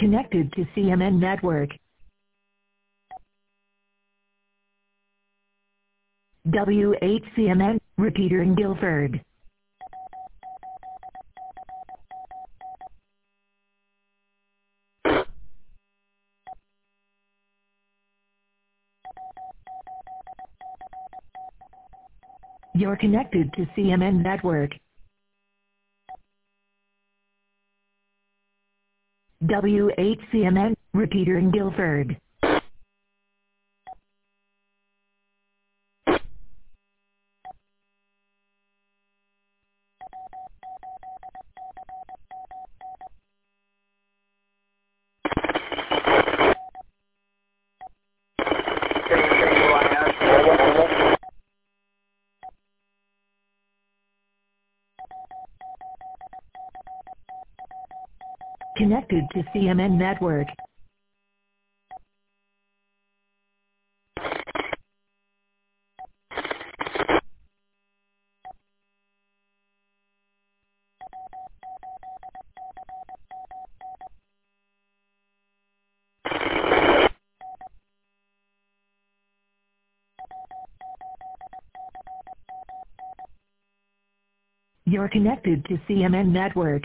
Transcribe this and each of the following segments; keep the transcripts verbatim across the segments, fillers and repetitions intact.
Connected to C M N network. W eight C M N, repeater in Guilford. You're connected to C M N network. W eight C M N, repeater in Guilford. Connected to C M N network. You're connected to C M N network.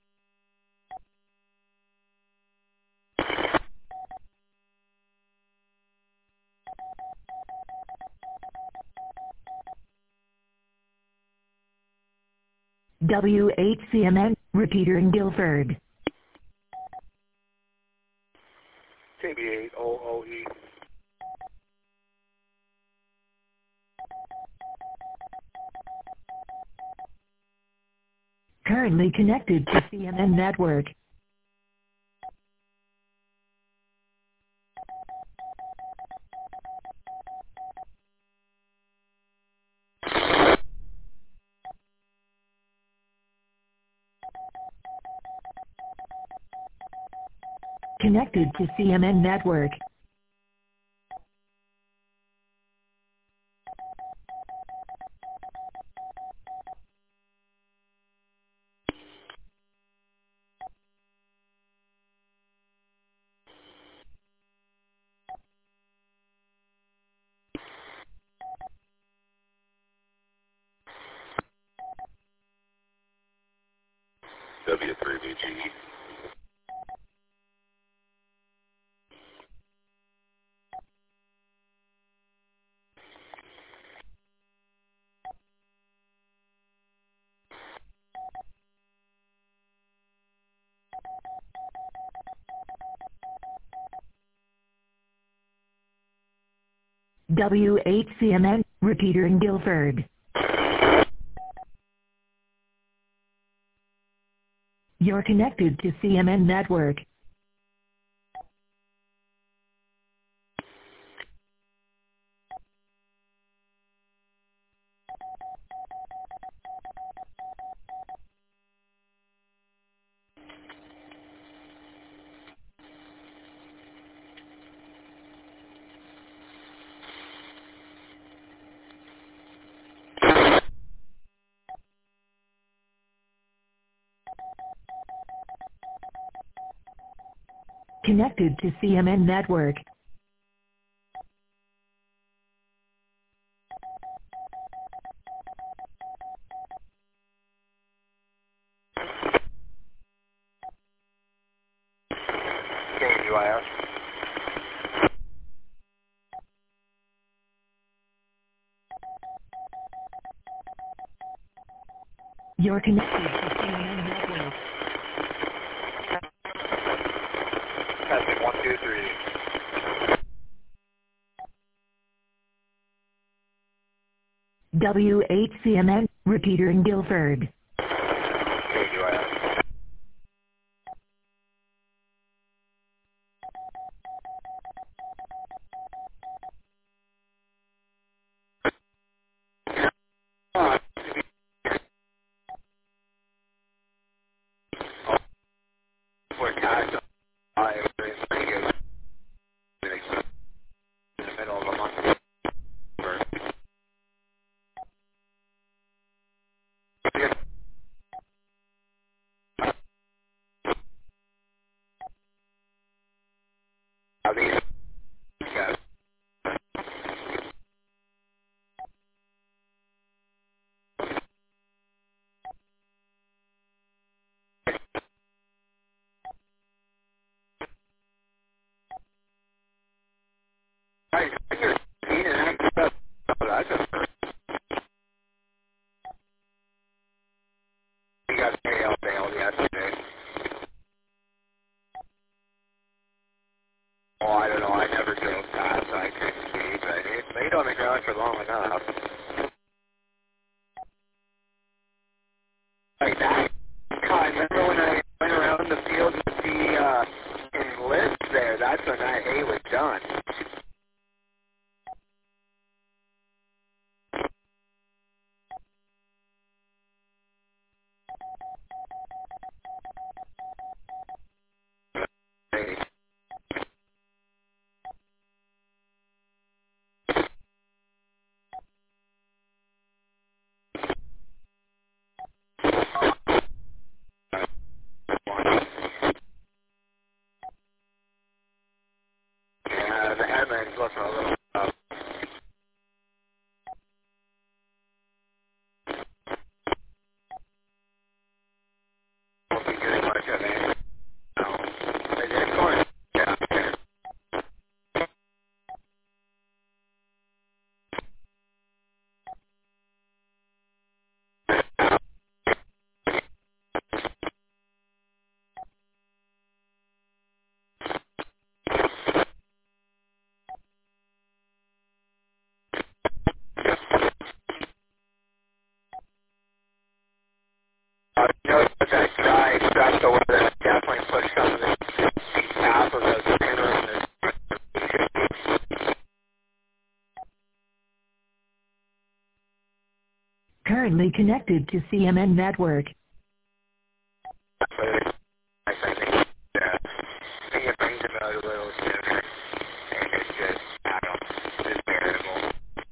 W eight C M N, repeater in Guilford. K B eight O O E. Currently connected to C M N network. Connected to C M N network. W three B G. W eight C M N, repeater in Guilford. You're connected to C M N network. Connected to C M N network. K U I S. You're connected to C M N network. Testing one, two, three. W eight C M N, repeater in Guilford. K U I S. For tax, I was pretty good. In the middle of a month. I think you're eating that stuff. That's a You got mail mailed yesterday. Oh, I don't know. I never drove past, so I couldn't see, but it laid on the ground for long enough. Like that. God, I remember when I went around the field to see uh, Enlist there. That's when that hay was done. Hey. Yeah, the headline's looking a little up. Won't be getting much of it. No. But it's going down there. Uh, you know, with that dry stuff, the weather definitely pushed some of the half of the center in the Currently connected to C M N Network. I think, yeah, I think it brings it out a little sooner, and it's just, I don't know, it's bearable.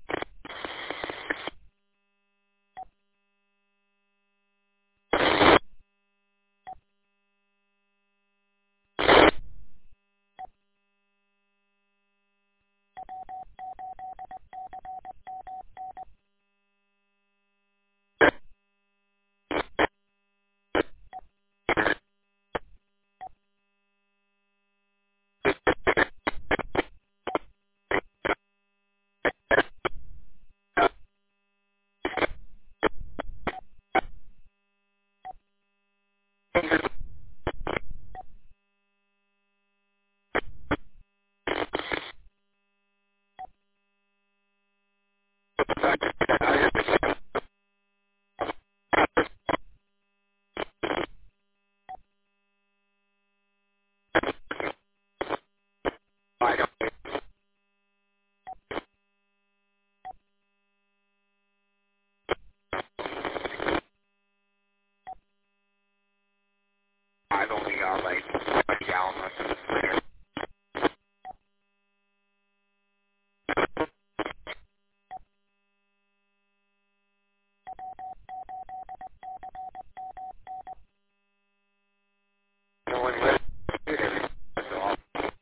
I don't, I've only got like a gallon left of the sprayer. No one lives here, so I'll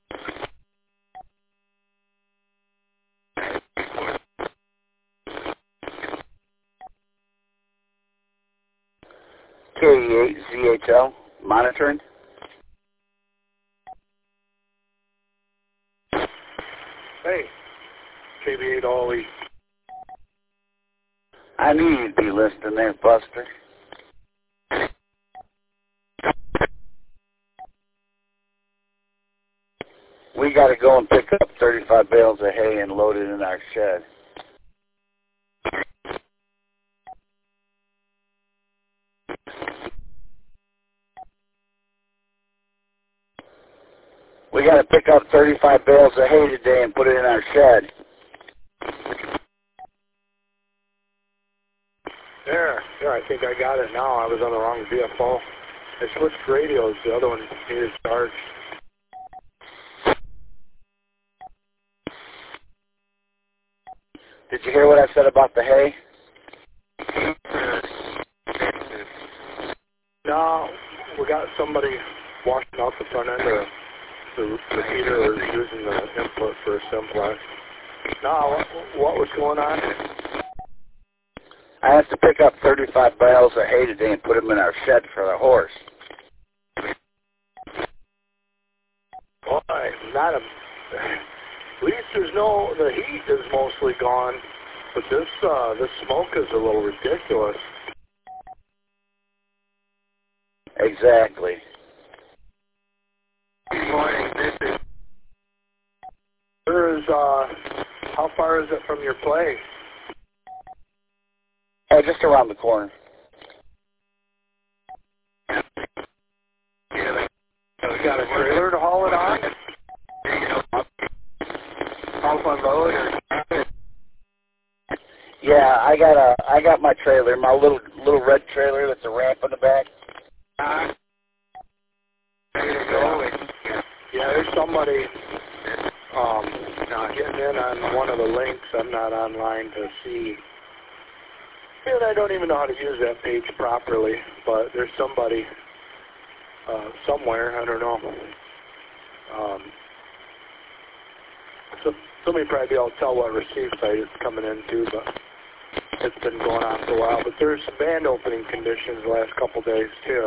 K E eight Z H L, monitoring. Hey, K B eight Ollie. I knew you'd be listening there, Buster. We got to go and pick up thirty-five bales of hay and load it in our shed. We got to pick up thirty-five bales of hay today and put it in our shed. There, there, I think I got it now. I was on the wrong V F O. I switched radios. The other one needed charge. Did you hear what I said about the hay? No, we got somebody washing out the front end of the repeater or using the input for a simplex. No, what, what was going on? I have to pick up thirty-five bales of hay today and put them in our shed for the horse. Boy, not a... At least there's no, the heat is mostly gone, but this, uh, this smoke is a little ridiculous. Exactly. Good morning. This is There is, uh, how far is it from your place? Oh, just around the corner. yeah, You got a trailer to haul it on? you know, off unload or Yeah, I got a, I got my trailer, my little little red trailer that's a ramp in the back. uh, ready to go. And, Yeah, there's somebody um, getting in on one of the links. I'm not online to see. And I don't even know how to use that page properly, but there's somebody uh, somewhere, I don't know. Um, so somebody probably be able to tell what receive site it's coming into, but it's been going on for a while. But there's some band opening conditions the last couple days, too.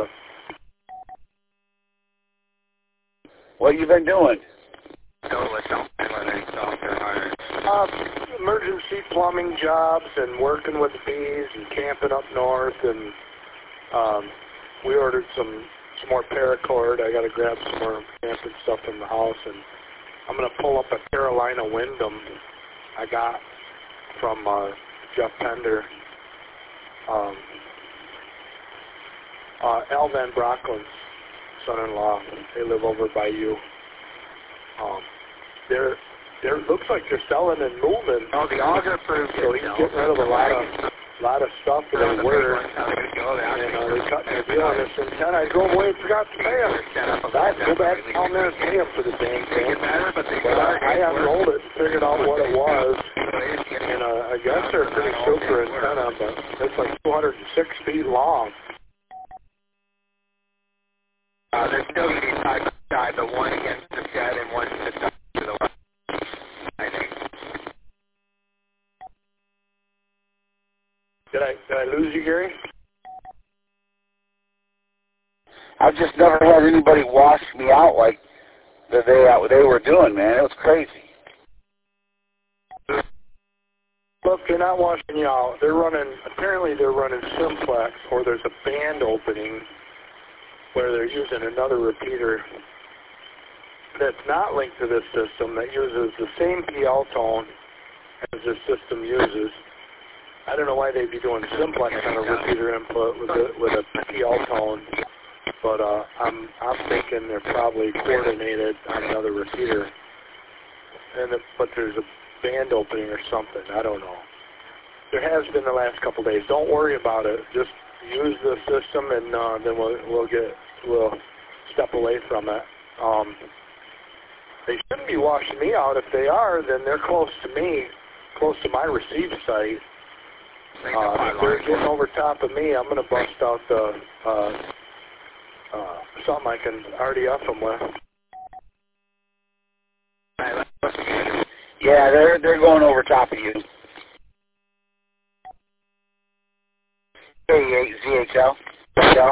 What you been doing? go with something whether it's soft or hard. Uh, emergency plumbing jobs and working with bees and camping up north, and um, we ordered some some more paracord. I got to grab some more camping stuff in the house, and I'm going to pull up a Carolina Wyndham I got from uh, Jeff Pender. Um, uh, Al Van Brocklin's son-in-law. They live over by you. Um, they're they're looks like they're selling and moving. Oh, the auger approved So he's getting rid of a lot of lot of stuff that they were, and uh, they cut their deal on this antenna. I drove away and forgot to pay him. I had to go back down there and pay him for the damn thing. But I, I unrolled it and figured out what it was, and uh, I guess they're a pretty super antenna, but it's like two hundred six feet long. Uh, they're still going to be side by side, but one against the shed and one to the side to the west, I think. Did I did I lose you, Gary? I've just never had anybody wash me out like the they uh, they were doing, man. It was crazy. Look, they're not washing you out. They're running. Apparently, they're running simplex, or there's a band opening where they're using another repeater that's not linked to this system that uses the same P L tone as this system uses. I don't know why they'd be doing simplex on a repeater input with a, with a P L tone, but uh, I'm I'm thinking they're probably coordinated on another repeater. And the, but there's a band opening or something. I don't know. There has been the last couple days. Don't worry about it. Just use the system, and uh, then we'll we'll get we'll step away from it. Um, they shouldn't be washing me out. If they are, then they're close to me, close to my receive site. Uh, if they're getting over top of me, I'm going to bust out the uh, uh, something I can R D F them with. Yeah, they're they're going over top of you. thirty-eight Z H L. Yeah.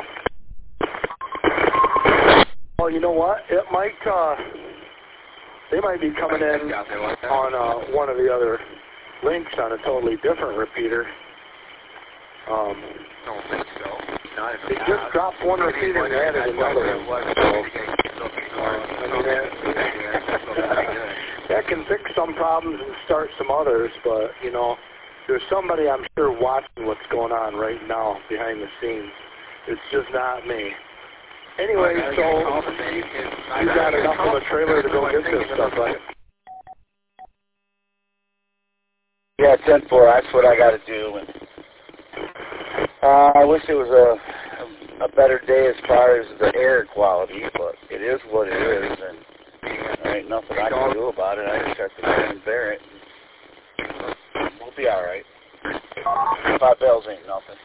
Well, you know what? It might. Uh, they might be coming in on uh, one of the other links on a totally different repeater. Um, I don't think so. Not if they just dropped one repeater and added another. So, I mean, that, that can fix some problems and start some others, but, you know, there's somebody I'm sure watching what's going on right now behind the scenes. It's just not me. Anyway, so you got enough of a trailer to go get this stuff, right? Yeah, ten four. That's what I got to do. And, uh, I wish it was a, a better day as far as the air quality, but it is what it is, and there ain't nothing I can do about it. I just have to go and bear it. We'll be all right. Five bells ain't nothing.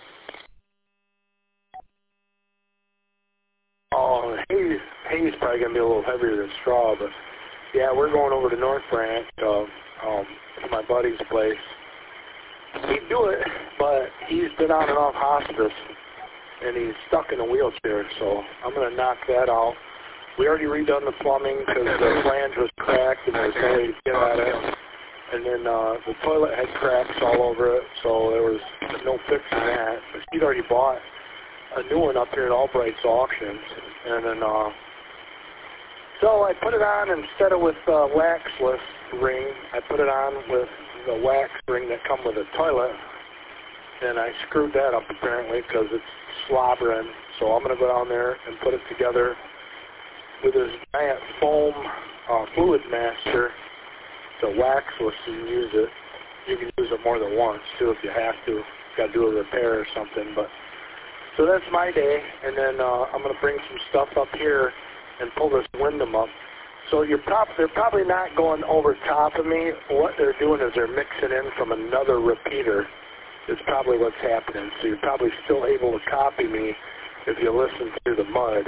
Oh, hay, hay's probably going to be a little heavier than straw, but yeah, we're going over to North Branch, uh, um, to my buddy's place. He'd do it, but he's been on and off hospice, and he's stuck in a wheelchair, so I'm going to knock that out. We already redone the plumbing because the flange was cracked and there's no way to get at it. and then uh, the toilet had cracks all over it, so there was no fixing that. But she'd already bought a new one up here at Albright's Auctions, and then uh, so I put it on instead of with uh, waxless ring. I put it on with the wax ring that come with a toilet, and I screwed that up apparently because it's slobbering. So I'm going to go down there and put it together with this giant foam uh, fluid master. It's a waxless, so you can use it. You can use it more than once too if you have to. You got to do a repair or something. But so that's my day, and then uh, I'm going to bring some stuff up here and pull this Windham up. So you're prob- they're probably not going over top of me. What they're doing is they're mixing in from another repeater. Is probably what's happening. So you're probably still able to copy me if you listen through the mud.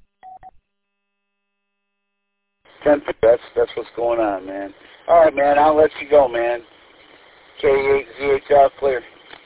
That's that's what's going on, man. All right, man. I'll let you go, man. K eight Z H L clear.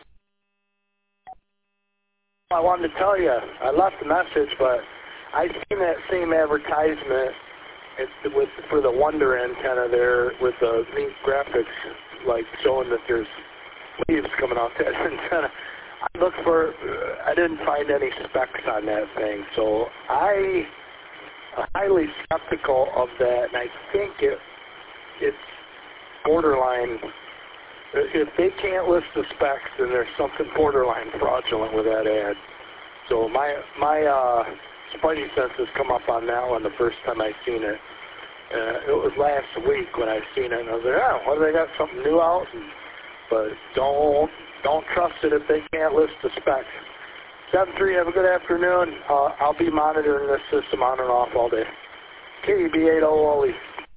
I wanted to tell you, I left a message, but I seen that same advertisement it's with for the Wonder antenna there with the neat graphics, like showing that there's leaves coming off that antenna. I looked for, uh, I didn't find any specs on that thing, so I am highly skeptical of that, and I think it it's borderline. If they can't list the specs, then there's something borderline fraudulent with that ad. So my my uh, spidey senses come up on that one the first time I seen it. Uh, it was last week when I seen it, and I was like, oh, what, they got something new out? And, but don't don't trust it if they can't list the specs. seven three, have a good afternoon. Uh, I'll be monitoring this system on and off all day. K E B eight oh Wally.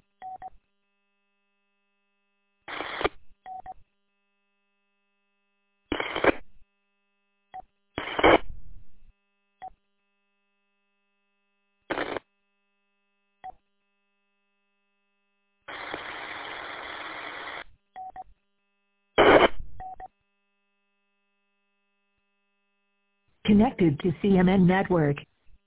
Connected to C M N Network.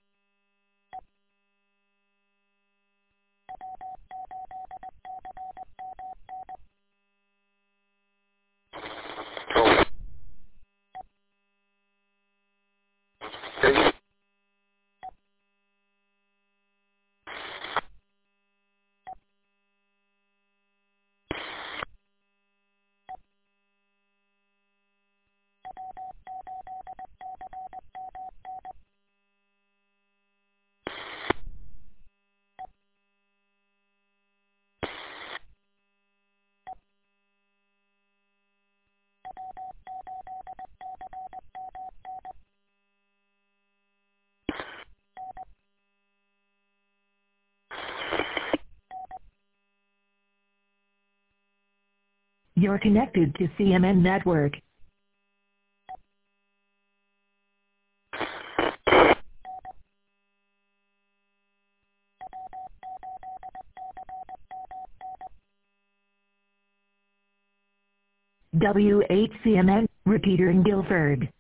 You're connected to C M N Network. W eight C M N, repeater in Guilford.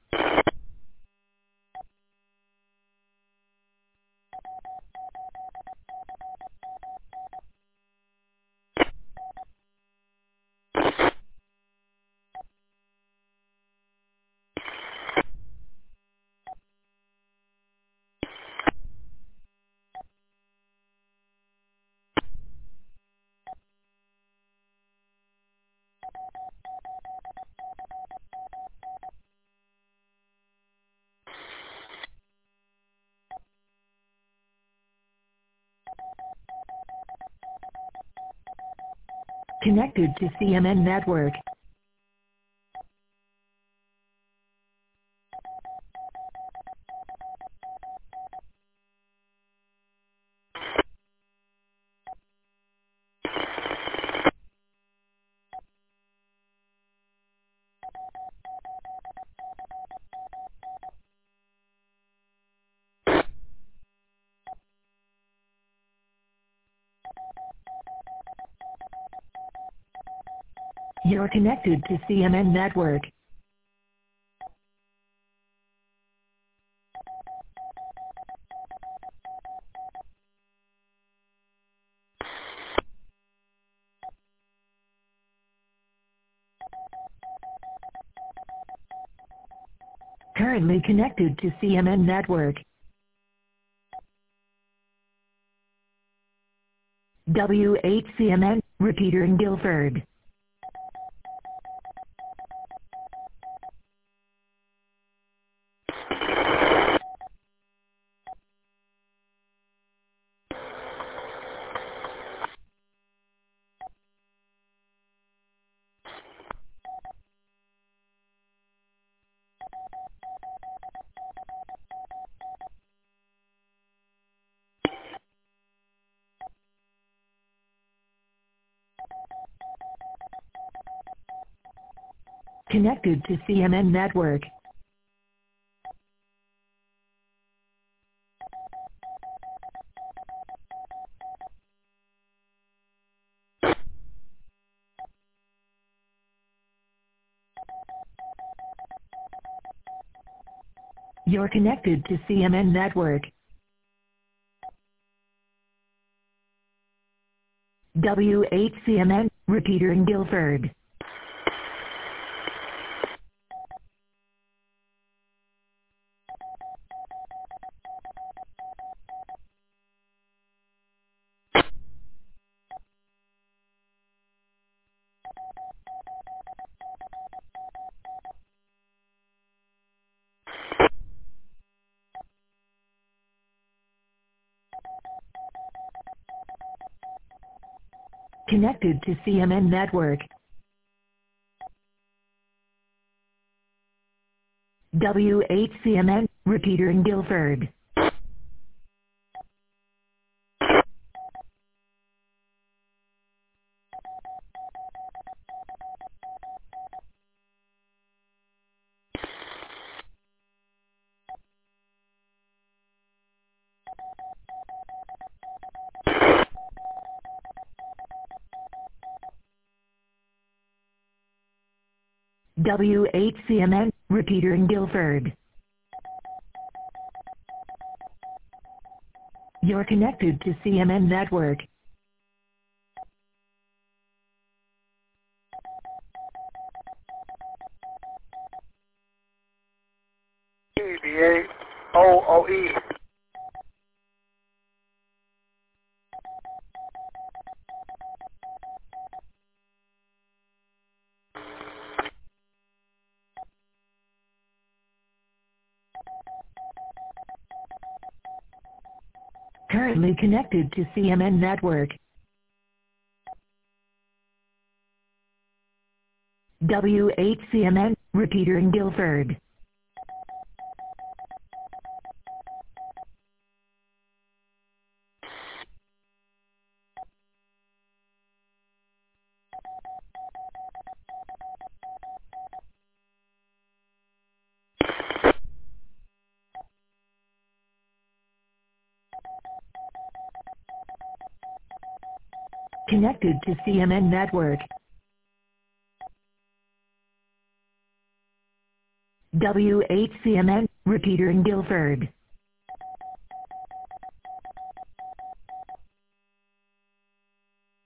Connected to C M N Network. You're connected to C M N Network. Currently connected to C M N network. W eight C M N, repeater in Guilford. Connected to C M N network. You're connected to C M N network. W eight C M N, repeater in Guilford. Connected to C M N network. W eight C M N, repeater in Guilford. W eight C M N, repeater in Guilford. You're connected to C M N network. E B A O O E. Currently connected to C M N network. W eight C M N, repeater in Guilford. Connected to C M N network. W eight C M N, repeater in Guilford.